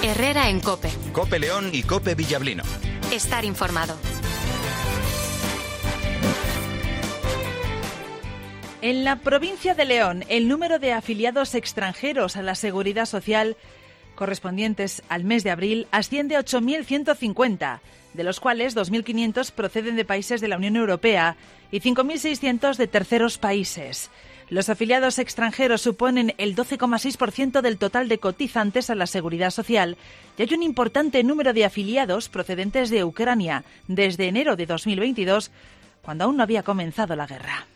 Herrera en COPE. COPE León y COPE Villablino. Estar informado. En la provincia de León, el número de afiliados extranjeros a la Seguridad Social correspondientes al mes de abril asciende a 8.150, de los cuales 2.500 proceden de países de la Unión Europea y 5.600 de terceros países. Los afiliados extranjeros suponen el 12,6% del total de cotizantes a la Seguridad Social y hay un importante número de afiliados procedentes de Ucrania desde enero de 2022, cuando aún no había comenzado la guerra.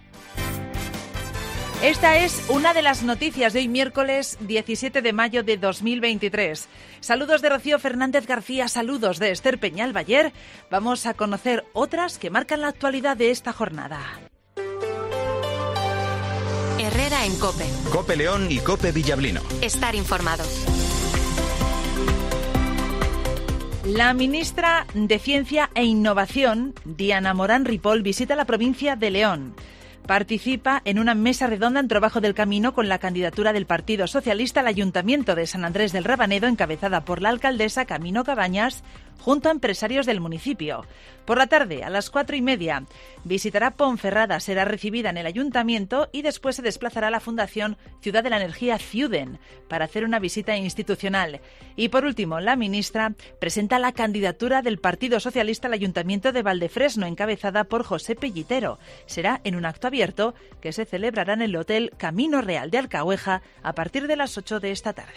Esta es una de las noticias de hoy miércoles 17 de mayo de 2023. Saludos de Rocío Fernández García, saludos de Esther Peñal Bayer. Vamos a conocer otras que marcan la actualidad de esta jornada. Herrera en COPE. COPE León y COPE Villablino. Estar informado. La ministra de Ciencia e Innovación, Diana Morán Ripoll, visita la provincia de León. Participa en una mesa redonda en Trabajo del Camino con la candidatura del Partido Socialista al Ayuntamiento de San Andrés del Rabanedo, encabezada por la alcaldesa Camino Cabañas, junto a empresarios del municipio. Por la tarde, a las 4:30, visitará Ponferrada, será recibida en el Ayuntamiento y después se desplazará a la Fundación Ciudad de la Energía Ciuden para hacer una visita institucional. Y por último, la ministra presenta la candidatura del Partido Socialista al Ayuntamiento de Valdefresno, encabezada por José Pellitero. Será en un acto abierto que se celebrará en el Hotel Camino Real de Alcahueja a partir de las 8 de esta tarde.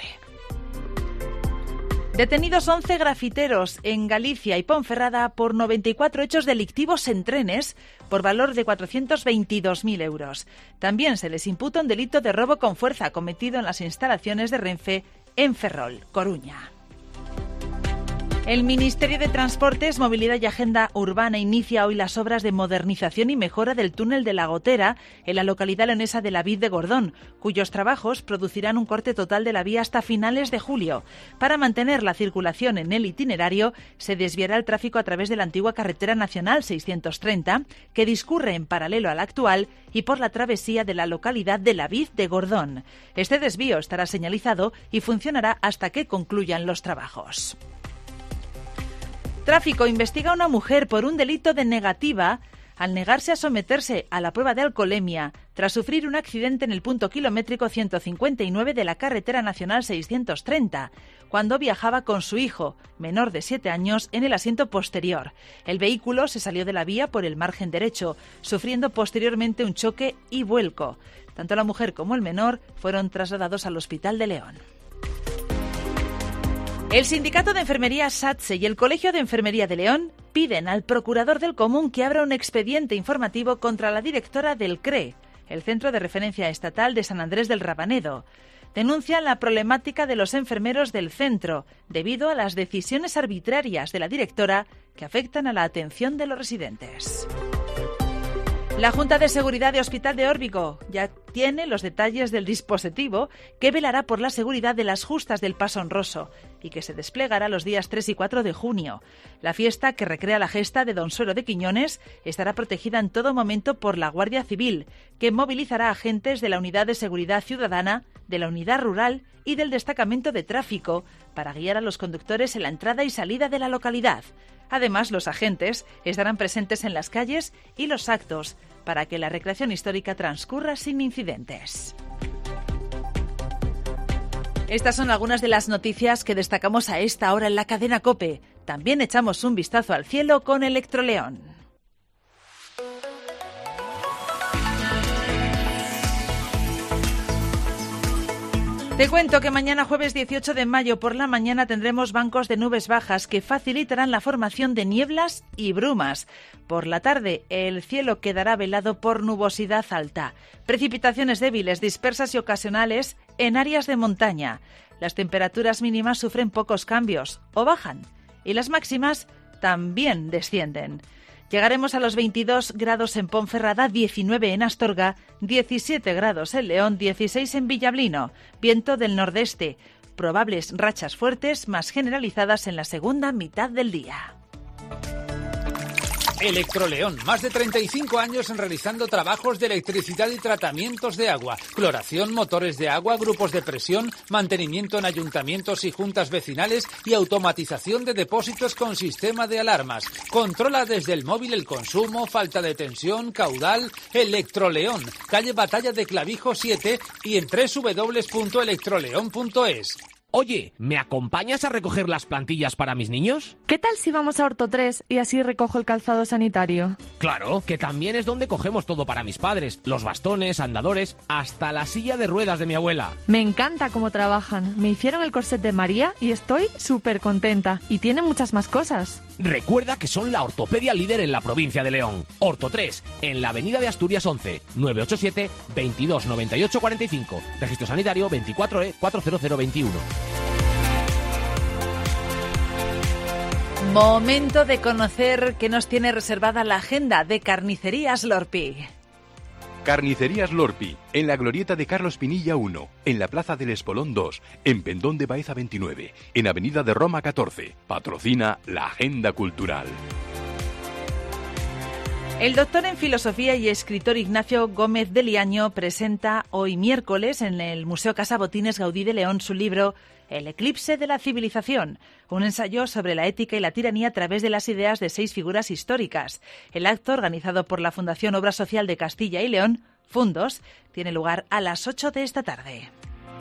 Detenidos 11 grafiteros en Galicia y Ponferrada por 94 hechos delictivos en trenes por valor de 422.000 euros. También se les imputa un delito de robo con fuerza cometido en las instalaciones de Renfe en Ferrol, Coruña. El Ministerio de Transportes, Movilidad y Agenda Urbana inicia hoy las obras de modernización y mejora del túnel de la Gotera en la localidad leonesa de la Vid de Gordón, cuyos trabajos producirán un corte total de la vía hasta finales de julio. Para mantener la circulación en el itinerario, se desviará el tráfico a través de la antigua carretera nacional 630, que discurre en paralelo a la actual, y por la travesía de la localidad de la Vid de Gordón. Este desvío estará señalizado y funcionará hasta que concluyan los trabajos. Tráfico investiga a una mujer por un delito de negativa al negarse a someterse a la prueba de alcoholemia tras sufrir un accidente en el punto kilométrico 159 de la carretera nacional 630, cuando viajaba con su hijo, menor de 7 años, en el asiento posterior. El vehículo se salió de la vía por el margen derecho, sufriendo posteriormente un choque y vuelco. Tanto la mujer como el menor fueron trasladados al Hospital de León. El Sindicato de Enfermería SATSE y el Colegio de Enfermería de León piden al Procurador del Común que abra un expediente informativo contra la directora del CRE, el Centro de Referencia Estatal de San Andrés del Rabanedo. Denuncian la problemática de los enfermeros del centro debido a las decisiones arbitrarias de la directora que afectan a la atención de los residentes. La Junta de Seguridad de Hospital de Órbigo ya tiene los detalles del dispositivo que velará por la seguridad de las justas del Paso Honroso y que se desplegará los días 3 y 4 de junio. La fiesta, que recrea la gesta de Don Suero de Quiñones, estará protegida en todo momento por la Guardia Civil, que movilizará agentes de la Unidad de Seguridad Ciudadana, de la Unidad Rural y del Destacamento de Tráfico para guiar a los conductores en la entrada y salida de la localidad. Además, los agentes estarán presentes en las calles y los actos para que la recreación histórica transcurra sin incidentes. Estas son algunas de las noticias que destacamos a esta hora en la cadena COPE. También echamos un vistazo al cielo con Electroleón. Te cuento que mañana jueves 18 de mayo por la mañana tendremos bancos de nubes bajas que facilitarán la formación de nieblas y brumas. Por la tarde el cielo quedará velado por nubosidad alta. Precipitaciones débiles, dispersas y ocasionales en áreas de montaña. Las temperaturas mínimas sufren pocos cambios o bajan y las máximas también descienden. Llegaremos a los 22 grados en Ponferrada, 19 en Astorga, 17 grados en León, 16 en Villablino. Viento del nordeste. Probables rachas fuertes más generalizadas en la segunda mitad del día. Electroleón, más de 35 años realizando trabajos de electricidad y tratamientos de agua, cloración, motores de agua, grupos de presión, mantenimiento en ayuntamientos y juntas vecinales y automatización de depósitos con sistema de alarmas. Controla desde el móvil el consumo, falta de tensión, caudal. Electroleón, calle Batalla de Clavijo 7 y en www.electroleón.es. Oye, ¿me acompañas a recoger las plantillas para mis niños? ¿Qué tal si vamos a Orto 3 y así recojo el calzado sanitario? Claro, que también es donde cogemos todo para mis padres. Los bastones, andadores, hasta la silla de ruedas de mi abuela. Me encanta cómo trabajan. Me hicieron el corset de María y estoy súper contenta. Y tienen muchas más cosas. Recuerda que son la ortopedia líder en la provincia de León. Orto 3, en la avenida de Asturias 11, 987 22 98 45. Registro sanitario 24E 40021. Momento de conocer qué nos tiene reservada la agenda de Carnicerías Lorpi. Carnicerías Lorpi, en la glorieta de Carlos Pinilla 1, en la Plaza del Espolón 2, en Pendón de Baeza 29, en Avenida de Roma 14. Patrocina la Agenda Cultural. El doctor en Filosofía y escritor Ignacio Gómez de Liaño presenta hoy miércoles en el Museo Casa Botines Gaudí de León su libro El eclipse de la civilización, un ensayo sobre la ética y la tiranía a través de las ideas de 6 figuras históricas. El acto, organizado por la Fundación Obra Social de Castilla y León, Fundos, tiene lugar a las 8 de esta tarde.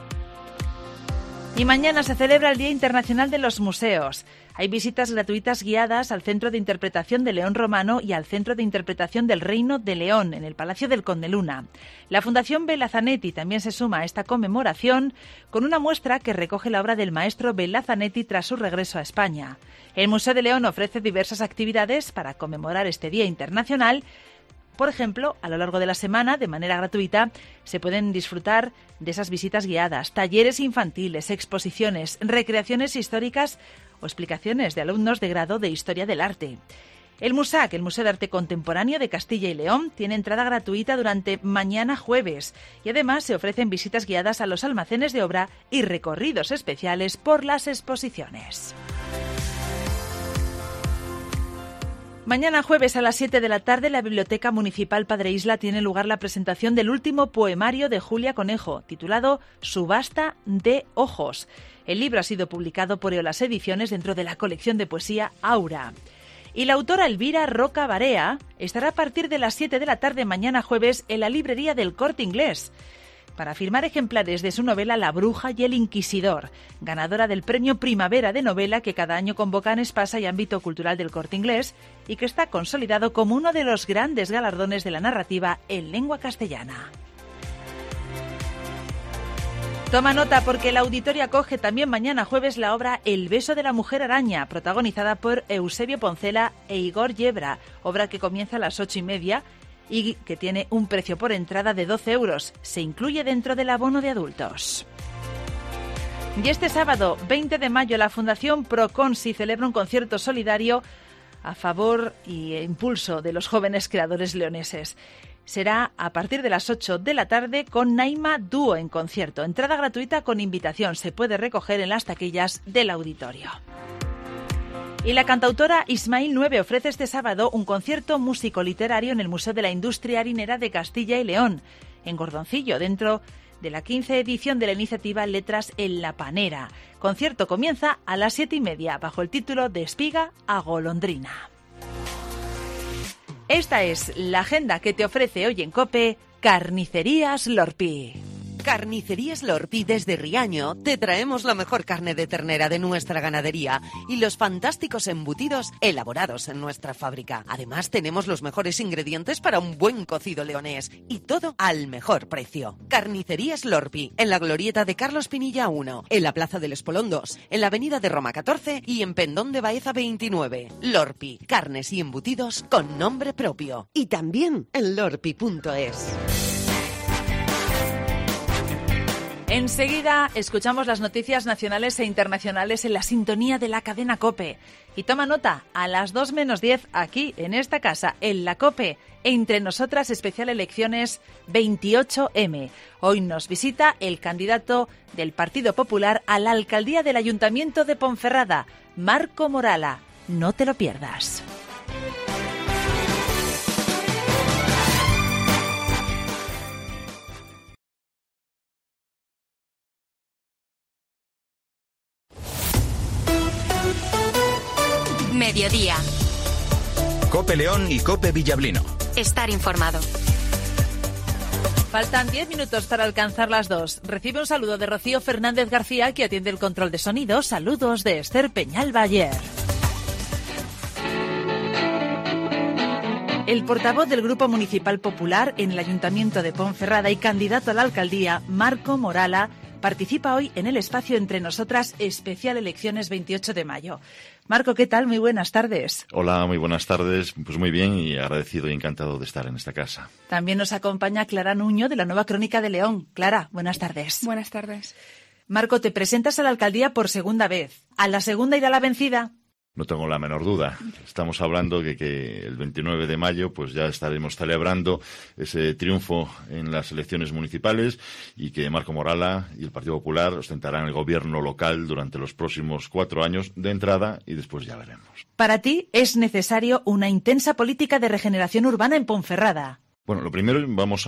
Y mañana se celebra el Día Internacional de los Museos. Hay visitas gratuitas guiadas al Centro de Interpretación de León Romano y al Centro de Interpretación del Reino de León, en el Palacio del Conde Luna. La Fundación Belazanetti también se suma a esta conmemoración con una muestra que recoge la obra del maestro Belazanetti tras su regreso a España. El Museo de León ofrece diversas actividades para conmemorar este Día Internacional. Por ejemplo, a lo largo de la semana, de manera gratuita, se pueden disfrutar de esas visitas guiadas, talleres infantiles, exposiciones, recreaciones históricas o explicaciones de alumnos de grado de Historia del Arte. El MUSAC, el Museo de Arte Contemporáneo de Castilla y León, tiene entrada gratuita durante mañana jueves y además se ofrecen visitas guiadas a los almacenes de obra y recorridos especiales por las exposiciones. Mañana jueves a las 7 de la tarde en la Biblioteca Municipal Padre Isla tiene lugar la presentación del último poemario de Julia Conejo, titulado Subasta de Ojos. El libro ha sido publicado por Eolas Ediciones dentro de la colección de poesía Aura. Y la autora Elvira Roca Barea estará a partir de las 7 de la tarde mañana jueves en la librería del Corte Inglés para firmar ejemplares de su novela La Bruja y el Inquisidor, ganadora del Premio Primavera de Novela que cada año convoca en Espasa y Ámbito Cultural del Corte Inglés y que está consolidado como uno de los grandes galardones de la narrativa en lengua castellana. Toma nota porque el auditorio acoge también mañana jueves la obra El beso de la mujer araña, protagonizada por Eusebio Poncela e Igor Yebra, obra que comienza a las 8:30 y que tiene un precio por entrada de 12 euros. Se incluye dentro del abono de adultos. Y este sábado, 20 de mayo, la Fundación Proconsi celebra un concierto solidario a favor e impulso de los jóvenes creadores leoneses. Será a partir de las 8 de la tarde con Naima Dúo en concierto. Entrada gratuita con invitación. Se puede recoger en las taquillas del auditorio. Y la cantautora Ismael 9 ofrece este sábado un concierto músico-literario en el Museo de la Industria Harinera de Castilla y León, en Gordoncillo, dentro de la 15ª edición de la iniciativa Letras en la Panera. Concierto comienza a las 7:30 bajo el título De espiga a golondrina. Esta es la agenda que te ofrece hoy en COPE Carnicerías Lorpi. Carnicerías Lorpi desde Riaño te traemos la mejor carne de ternera de nuestra ganadería y los fantásticos embutidos elaborados en nuestra fábrica. Además tenemos los mejores ingredientes para un buen cocido leonés y todo al mejor precio. Carnicerías Lorpi en la glorieta de Carlos Pinilla 1, en la Plaza del Espolón 2, en la Avenida de Roma 14 y en Pendón de Baeza 29. Lorpi, carnes y embutidos con nombre propio. Y también en lorpi.es. Enseguida escuchamos las noticias nacionales e internacionales en la sintonía de la cadena COPE. Y toma nota, a las 2:10 aquí, en esta casa, en la COPE, Entre Nosotras especial elecciones 28M. Hoy nos visita el candidato del Partido Popular a la alcaldía del Ayuntamiento de Ponferrada, Marco Morala. No te lo pierdas. Mediodía. Cope León y Cope Villablino. Estar informado. Faltan 10 minutos para alcanzar las 2. Recibe un saludo de Rocío Fernández García, que atiende el control de sonido. Saludos de Esther Peñalba-Ayer. El portavoz del Grupo Municipal Popular en el Ayuntamiento de Ponferrada y candidato a la alcaldía, Marco Morala, participa hoy en el espacio Entre Nosotras, especial elecciones 28 de mayo. Marco, ¿qué tal? Muy buenas tardes. Hola, muy buenas tardes. Pues muy bien y agradecido y encantado de estar en esta casa. También nos acompaña Clara Nuño de la Nueva Crónica de León. Clara, buenas tardes. Buenas tardes. Marco, te presentas a la alcaldía por segunda vez. ¿A la segunda irá la vencida? No tengo la menor duda. Estamos hablando de que el 29 de mayo pues ya estaremos celebrando ese triunfo en las elecciones municipales y que Marco Morala y el Partido Popular ostentarán el gobierno local durante los próximos 4 años de entrada y después ya veremos. Para ti es necesario una intensa política de regeneración urbana en Ponferrada. Bueno, lo primero vamos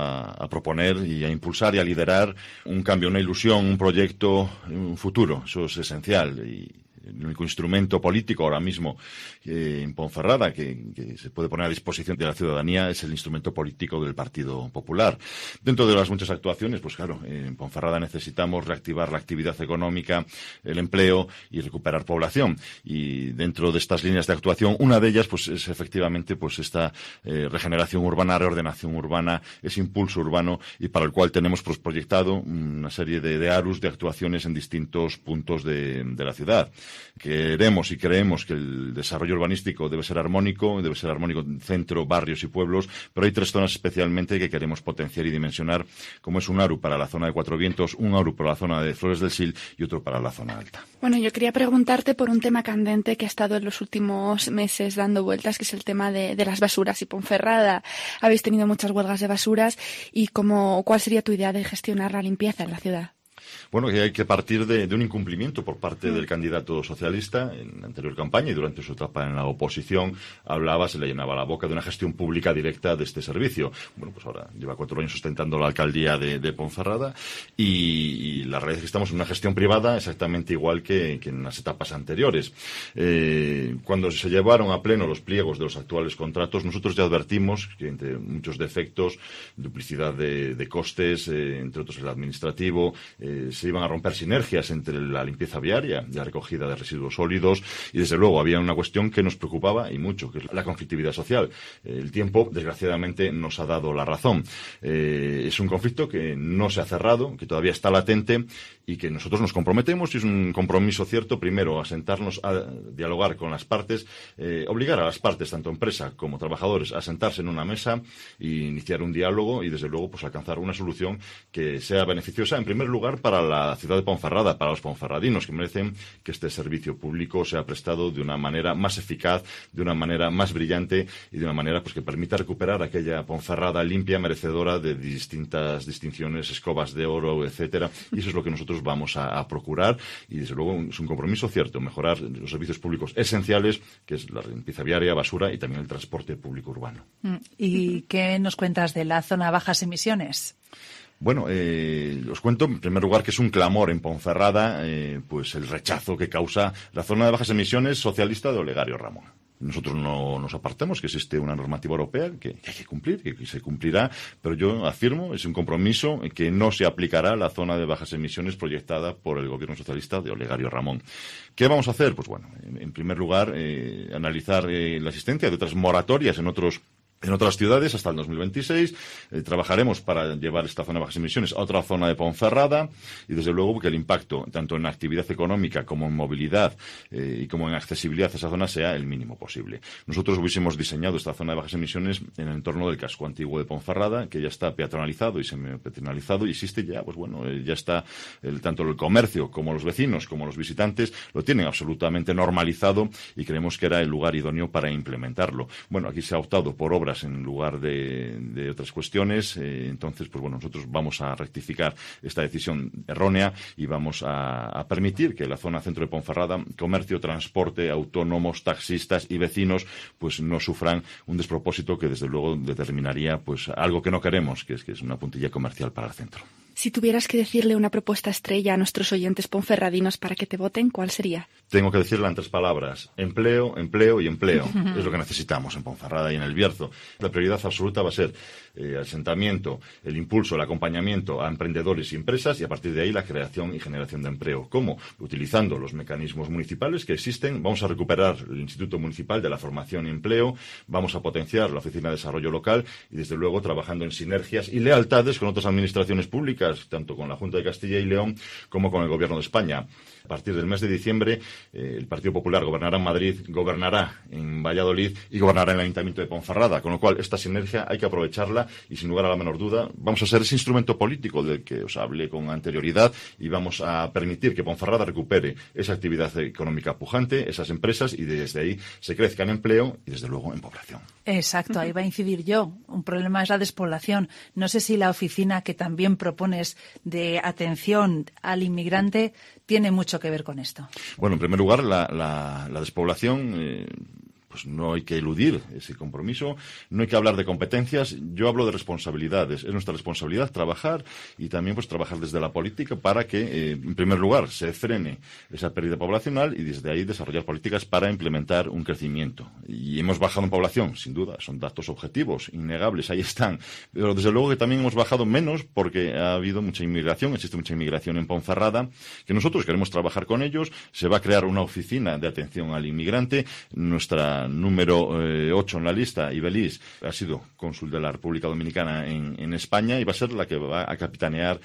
a proponer y a impulsar y a liderar un cambio, una ilusión, un proyecto, un futuro. Eso es esencial y el único instrumento político ahora mismo en Ponferrada que se puede poner a disposición de la ciudadanía es el instrumento político del Partido Popular. Dentro de las muchas actuaciones, pues claro, en Ponferrada necesitamos reactivar la actividad económica, el empleo y recuperar población. Y dentro de estas líneas de actuación, una de ellas pues es efectivamente pues esta regeneración urbana, reordenación urbana, ese impulso urbano y para el cual tenemos pues proyectado una serie de ARUs de actuaciones en distintos puntos de la ciudad. Queremos y creemos que el desarrollo urbanístico debe ser armónico en centro, barrios y pueblos, pero hay 3 zonas especialmente que queremos potenciar y dimensionar, como es un ARU para la zona de Cuatro Vientos, un ARU para la zona de Flores del Sil y otro para la zona alta. Bueno, yo quería preguntarte por un tema candente que ha estado en los últimos meses dando vueltas, que es el tema de las basuras. Y Ponferrada, habéis tenido muchas huelgas de basuras y ¿cuál sería tu idea de gestionar la limpieza en la ciudad? Bueno, que hay que partir de un incumplimiento por parte del candidato socialista en la anterior campaña y durante su etapa en la oposición se le llenaba la boca de una gestión pública directa de este servicio. Bueno, pues ahora lleva 4 años sustentando la alcaldía de Ponferrada y la realidad es que estamos en una gestión privada exactamente igual que en las etapas anteriores. Cuando se llevaron a pleno los pliegos de los actuales contratos, nosotros ya advertimos que entre muchos defectos, duplicidad de costes, entre otros el administrativo, se iban a romper sinergias entre la limpieza viaria y la recogida de residuos sólidos y desde luego había una cuestión que nos preocupaba y mucho, que es la conflictividad social. El tiempo, desgraciadamente, nos ha dado la razón. Es un conflicto que no se ha cerrado, que todavía está latente y que nosotros nos comprometemos y es un compromiso cierto, primero, a sentarnos a dialogar con las partes, obligar a las partes, tanto empresa como trabajadores, a sentarse en una mesa e iniciar un diálogo y desde luego pues alcanzar una solución que sea beneficiosa, en primer lugar, para la ciudad de Ponferrada, para los ponferradinos que merecen que este servicio público sea prestado de una manera más eficaz, de una manera más brillante y de una manera pues que permita recuperar aquella Ponferrada limpia, merecedora de distintas distinciones, escobas de oro, etcétera. Y eso es lo que nosotros vamos a procurar y desde luego es un compromiso cierto, mejorar los servicios públicos esenciales, que es la limpieza viaria, basura y también el transporte público urbano. ¿Y qué nos cuentas de la zona bajas emisiones? Bueno, os cuento en primer lugar que es un clamor en Ponferrada pues el rechazo que causa la zona de bajas emisiones socialista de Olegario Ramón. Nosotros no nos apartamos, que existe una normativa europea que hay que cumplir, que se cumplirá, pero yo afirmo, es un compromiso que no se aplicará a la zona de bajas emisiones proyectada por el gobierno socialista de Olegario Ramón. ¿Qué vamos a hacer? Pues bueno, en primer lugar, analizar la existencia de otras moratorias en otras ciudades hasta el 2026. Trabajaremos para llevar esta zona de bajas emisiones a otra zona de Ponferrada y desde luego que el impacto tanto en actividad económica como en movilidad y como en accesibilidad a esa zona sea el mínimo posible. Nosotros hubiésemos diseñado esta zona de bajas emisiones en el entorno del casco antiguo de Ponferrada, que ya está peatonalizado y semipeatonalizado y existe ya, pues bueno, ya está tanto el comercio como los vecinos como los visitantes lo tienen absolutamente normalizado y creemos que era el lugar idóneo para implementarlo. Bueno, aquí se ha optado por obras en lugar de otras cuestiones, entonces pues bueno, nosotros vamos a rectificar esta decisión errónea y vamos a permitir que la zona centro de Ponferrada, comercio, transporte, autónomos, taxistas y vecinos pues no sufran un despropósito que desde luego determinaría pues algo que no queremos, que es una puntilla comercial para el centro. Si tuvieras que decirle una propuesta estrella a nuestros oyentes ponferradinos para que te voten, ¿cuál sería? Tengo que decirla en 3 palabras. Empleo, empleo y empleo. Es lo que necesitamos en Ponferrada y en El Bierzo. La prioridad absoluta va a ser el asentamiento, el impulso, el acompañamiento a emprendedores y empresas, y a partir de ahí la creación y generación de empleo. ¿Cómo? Utilizando los mecanismos municipales que existen. Vamos a recuperar el Instituto Municipal de la Formación y Empleo, vamos a potenciar la Oficina de Desarrollo Local y, desde luego, trabajando en sinergias y lealtades con otras administraciones públicas, tanto con la Junta de Castilla y León como con el Gobierno de España. A partir del mes de diciembre, el Partido Popular gobernará en Madrid, gobernará en Valladolid y gobernará en el Ayuntamiento de Ponferrada, con lo cual esta sinergia hay que aprovecharla y, sin lugar a la menor duda, vamos a ser ese instrumento político del que os hablé con anterioridad y vamos a permitir que Ponferrada recupere esa actividad económica pujante, esas empresas, y desde ahí se crezca en empleo y, desde luego, en población. Exacto, ahí va a incidir yo. Un problema es la despoblación. No sé si la oficina que también propones de atención al inmigrante tiene mucho que ver con esto. Bueno, en primer lugar, la despoblación, pues no hay que eludir ese compromiso, no hay que hablar de competencias, yo hablo de responsabilidades. Es nuestra responsabilidad trabajar y también pues trabajar desde la política para que, en primer lugar, se frene esa pérdida poblacional y desde ahí desarrollar políticas para implementar un crecimiento. Y hemos bajado en población, sin duda, son datos objetivos, innegables, ahí están. Pero desde luego que también hemos bajado menos porque ha habido mucha inmigración, existe mucha inmigración en Ponferrada, que nosotros queremos trabajar con ellos. Se va a crear una oficina de atención al inmigrante. Nuestra número 8 en la lista, Ibeliz, ha sido cónsul de la República Dominicana en España y va a ser la que va a capitanear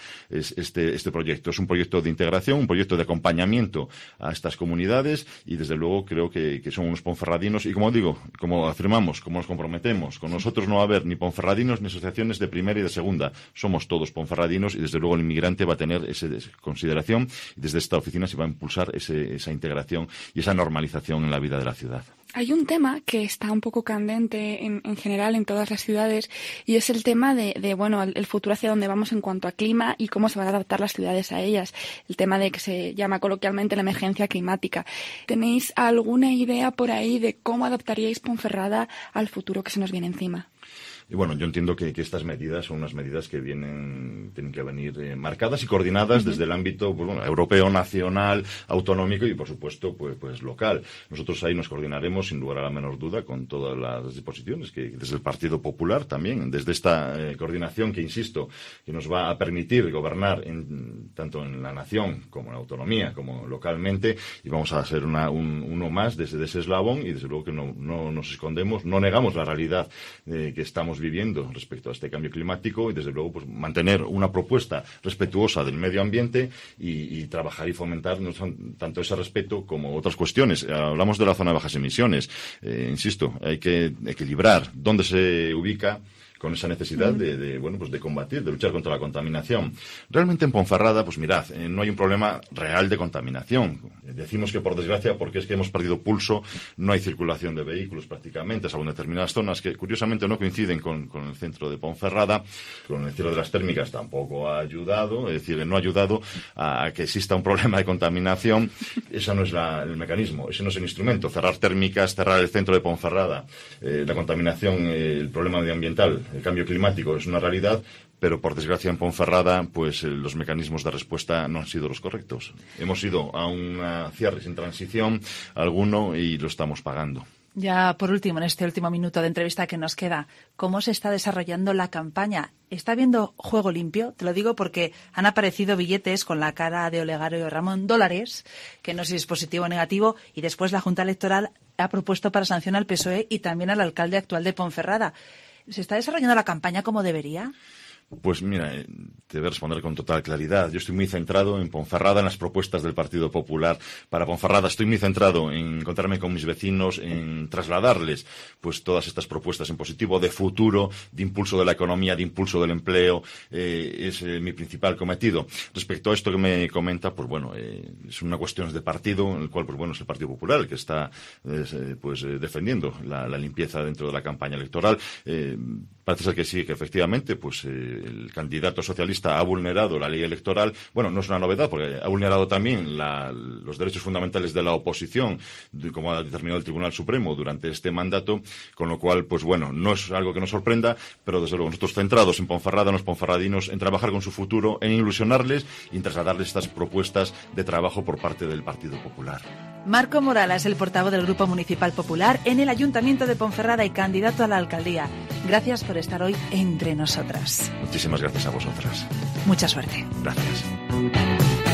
este proyecto. Es un proyecto de integración, un proyecto de acompañamiento a estas comunidades y, desde luego, creo que son unos ponferradinos y, como digo, como afirmamos, como nos comprometemos, con nosotros no va a haber ni ponferradinos ni asociaciones de primera y de segunda. Somos todos ponferradinos y, desde luego, el inmigrante va a tener esa consideración y desde esta oficina se va a impulsar esa integración y esa normalización en la vida de la ciudad. Hay un tema que está un poco candente en general en todas las ciudades y es el tema de el futuro hacia dónde vamos en cuanto a clima y cómo se van a adaptar las ciudades a ellas. El tema de que se llama coloquialmente la emergencia climática. ¿Tenéis alguna idea por ahí de cómo adaptaríais Ponferrada al futuro que se nos viene encima? Y bueno, yo entiendo que estas medidas son unas medidas que tienen que venir marcadas y coordinadas desde el ámbito europeo, nacional, autonómico y, por supuesto, pues local. Nosotros ahí nos coordinaremos, sin lugar a la menor duda, con todas las disposiciones que desde el Partido Popular también, desde esta coordinación que, insisto, que nos va a permitir gobernar tanto en la nación como en la autonomía, como localmente, y vamos a ser uno más desde ese eslabón y, desde luego, que no nos escondemos, no negamos la realidad que estamos viviendo respecto a este cambio climático y, desde luego, pues mantener una propuesta respetuosa del medio ambiente y trabajar y fomentar tanto ese respeto como otras cuestiones. Hablamos de la zona de bajas emisiones. Insisto, hay que equilibrar dónde se ubica con esa necesidad de combatir, de luchar contra la contaminación. Realmente en Ponferrada, pues mirad, no hay un problema real de contaminación. Decimos que, por desgracia, porque es que hemos perdido pulso, no hay circulación de vehículos prácticamente, salvo en determinadas zonas que curiosamente no coinciden con el centro de Ponferrada. Con el cierre de las térmicas tampoco ha ayudado, es decir, no ha ayudado a que exista un problema de contaminación. Ese no es el mecanismo, ese no es el instrumento. Cerrar térmicas, cerrar el centro de Ponferrada, la contaminación, el problema medioambiental, el cambio climático es una realidad, pero por desgracia en Ponferrada pues los mecanismos de respuesta no han sido los correctos. Hemos ido a un cierre sin transición alguno y lo estamos pagando. Ya por último, en este último minuto de entrevista que nos queda, ¿cómo se está desarrollando la campaña? ¿Está habiendo juego limpio? Te lo digo porque han aparecido billetes con la cara de Olegario Ramón, dólares, que no sé si es positivo o negativo, y después la Junta Electoral ha propuesto para sanción al PSOE y también al alcalde actual de Ponferrada. ¿Se está desarrollando la campaña como debería? Pues mira, te voy a responder con total claridad. Yo estoy muy centrado en Ponferrada, en las propuestas del Partido Popular para Ponferrada. Estoy muy centrado en encontrarme con mis vecinos, en trasladarles pues todas estas propuestas en positivo, de futuro, de impulso de la economía, de impulso del empleo. Es mi principal cometido. Respecto a esto que me comenta, pues bueno, es una cuestión de partido, en el cual pues bueno, es el Partido Popular el que está defendiendo la limpieza dentro de la campaña electoral. Parece ser que sí, que efectivamente pues el candidato socialista ha vulnerado la ley electoral, bueno, no es una novedad, porque ha vulnerado también los derechos fundamentales de la oposición, como ha determinado el Tribunal Supremo durante este mandato, con lo cual, pues bueno, no es algo que nos sorprenda, pero desde luego nosotros centrados en Ponferrada, los ponferradinos, en trabajar con su futuro, en ilusionarles y en trasladarles estas propuestas de trabajo por parte del Partido Popular. Marco Morala es el portavoz del Grupo Municipal Popular en el Ayuntamiento de Ponferrada y candidato a la alcaldía. Gracias por estar hoy entre nosotras. Muchísimas gracias a vosotras. Mucha suerte. Gracias.